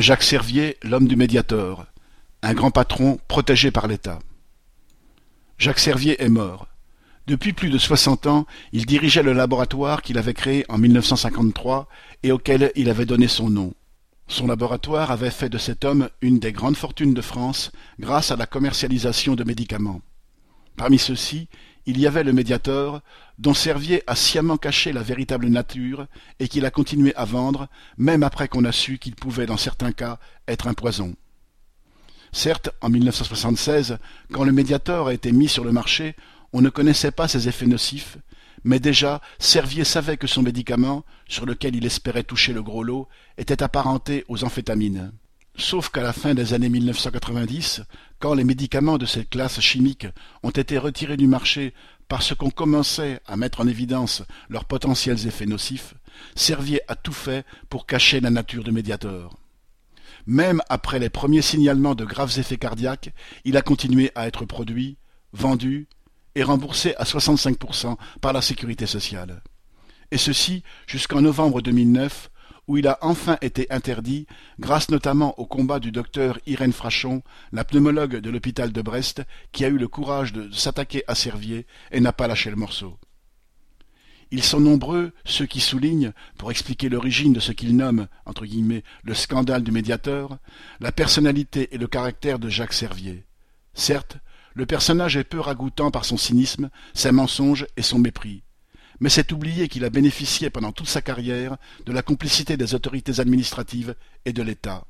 Jacques Servier, l'homme du Mediator, un grand patron protégé par l'État. Jacques Servier est mort. Depuis plus de 60 ans, il dirigeait le laboratoire qu'il avait créé en 1953 et auquel il avait donné son nom. Son laboratoire avait fait de cet homme une des grandes fortunes de France grâce à la commercialisation de médicaments. Parmi ceux-ci, il y avait le Mediator, dont Servier a sciemment caché la véritable nature et qu'il a continué à vendre, même après qu'on a su qu'il pouvait, dans certains cas, être un poison. Certes, en 1976, quand le Mediator a été mis sur le marché, on ne connaissait pas ses effets nocifs, mais déjà Servier savait que son médicament, sur lequel il espérait toucher le gros lot, était apparenté aux amphétamines. Sauf qu'à la fin des années 1990, quand les médicaments de cette classe chimique ont été retirés du marché parce qu'on commençait à mettre en évidence leurs potentiels effets nocifs, Servier a tout fait pour cacher la nature du Mediator. Même après les premiers signalements de graves effets cardiaques, il a continué à être produit, vendu et remboursé à 65% par la sécurité sociale. Et ceci jusqu'en novembre 2009, où il a enfin été interdit, grâce notamment au combat du docteur Irène Frachon, la pneumologue de l'hôpital de Brest, qui a eu le courage de s'attaquer à Servier et n'a pas lâché le morceau. Ils sont nombreux, ceux qui soulignent, pour expliquer l'origine de ce qu'ils nomment, entre guillemets, le scandale du Mediator, la personnalité et le caractère de Jacques Servier. Certes, le personnage est peu ragoûtant par son cynisme, ses mensonges et son mépris. Mais c'est oublier qu'il a bénéficié pendant toute sa carrière de la complicité des autorités administratives et de l'État.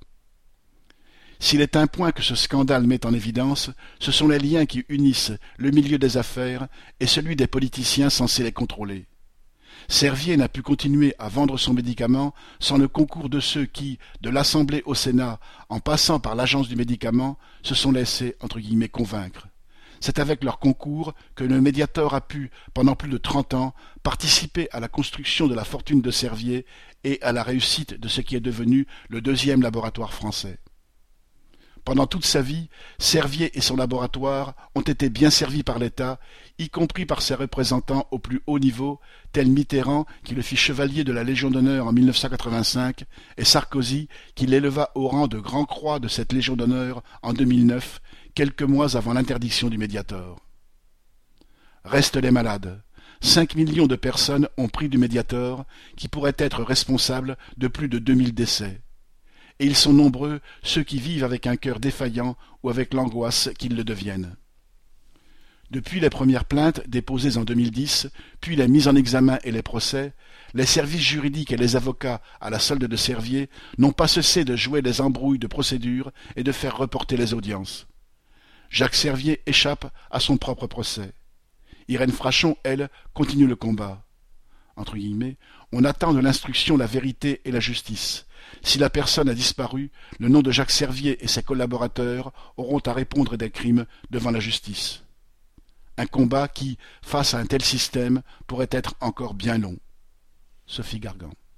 S'il est un point que ce scandale met en évidence, ce sont les liens qui unissent le milieu des affaires et celui des politiciens censés les contrôler. Servier n'a pu continuer à vendre son médicament sans le concours de ceux qui, de l'Assemblée au Sénat, en passant par l'Agence du médicament, se sont laissés, entre guillemets, convaincre. C'est avec leur concours que le Mediator a pu, pendant plus de 30 ans, participer à la construction de la fortune de Servier et à la réussite de ce qui est devenu le deuxième laboratoire français. Pendant toute sa vie, Servier et son laboratoire ont été bien servis par l'État, y compris par ses représentants au plus haut niveau, tels Mitterrand qui le fit chevalier de la Légion d'honneur en 1985 et Sarkozy qui l'éleva au rang de Grand Croix de cette Légion d'honneur en 2009, quelques mois avant l'interdiction du Mediator. Restent les malades. 5 millions de personnes ont pris du Mediator, qui pourrait être responsable de plus de 2000 décès. Et ils sont nombreux ceux qui vivent avec un cœur défaillant ou avec l'angoisse qu'ils le deviennent. Depuis les premières plaintes déposées en 2010, puis les mises en examen et les procès, les services juridiques et les avocats à la solde de Servier n'ont pas cessé de jouer les embrouilles de procédure et de faire reporter les audiences. Jacques Servier échappe à son propre procès. Irène Frachon, elle, continue le combat. Entre guillemets, on attend de l'instruction la vérité et la justice. Si la personne a disparu, le nom de Jacques Servier et ses collaborateurs auront à répondre des crimes devant la justice. Un combat qui, face à un tel système, pourrait être encore bien long. Sophie Gargan.